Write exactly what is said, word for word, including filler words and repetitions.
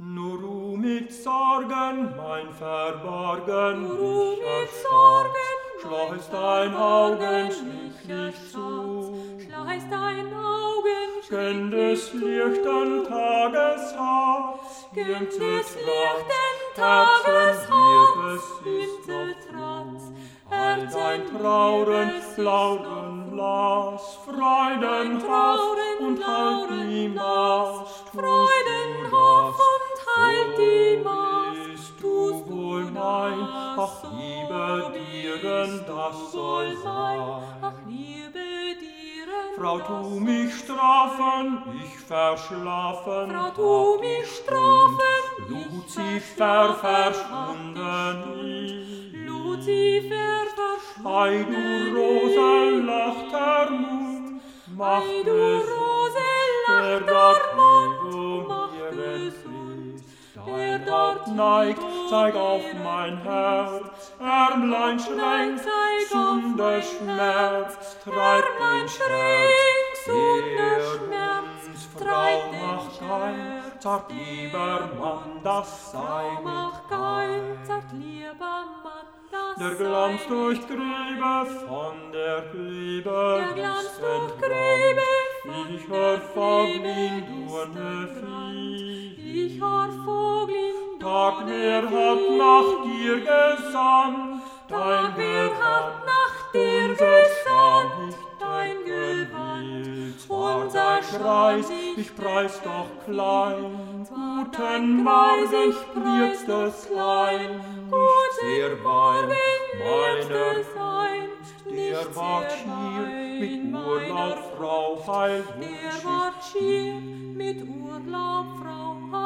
Nur du mit Sorgen mein Verborgen Nur du mich mit erstarrst, Sorgen schleichst dein Augenlicht zu, schleichst dein Augenlicht gönn des lichten Tages Herz, gönn ihm zu des lichten Trotz, Tages Herzen dir Herz, ihm besitzt zu noch Trotz, du. All dein Herzen Trauren, dir besitzt Lauden, noch Lass, Dein Freuden, Hoff Trauren, und halt die Lauden, Maß, tust Freuden, du Hoff das. und halt die Maß, Bist tust du wohl du mein, das, ach so liebe dir, denn bist das du soll wohl mein, ach sein. liebe dir, Frau, das tu soll mich strafen, ich verschlafen, Frau, tu hab die mich Stund, strafen, ich Luzifer verschlafen, hab verschwunden die ich. Luzifer Ei, verschwunden du Rose, lacht der ist. Mund, mach Ei, du gesund, Rose, der lacht dort der Mund, lieb mach um mir gesund, entriss. der Dein dort Haupt neigt, lieb zeig um auf mir mein entriss. Herz, Ärmlein schränkt, Zeig auf Sunde mein Schmerz, Herz, treibt Ärmlein den schränkt, Scherz, Sunde der Schmerz, uns Frau treibt den macht kein, Scherz, zart lieber der Mann, uns das sei Frau macht kein, mit sagt lieber Mann, das der sei Glanz mit durchtriebe ein. von der Liebe Der Glanz ist durchtriebe entbrannt. von Ich hör der Vogelin Liebe ist durne entbrannt. Vieh. Ich hör Vogelin Tag, wer durne hat Vieh. nach dir gesandt, dein Tag, wer hat Gewand, nach dir unser Scham gesandt, nicht dein decken Gewand, will. Zwar unser dein Scham Preis, nicht ich preis decken doch will. klein, Zwar guten dein Morgen, Preis, ich preis liebstes doch Klein, klein, nicht guten sehr Morgen, wein, meiner liebstes Ein, Gunst, der nicht ward sehr schier wein, mit meiner Urlaub, Frau, Gunst, heil der wünsch ward ich schier dir. mit Urlaub, Frau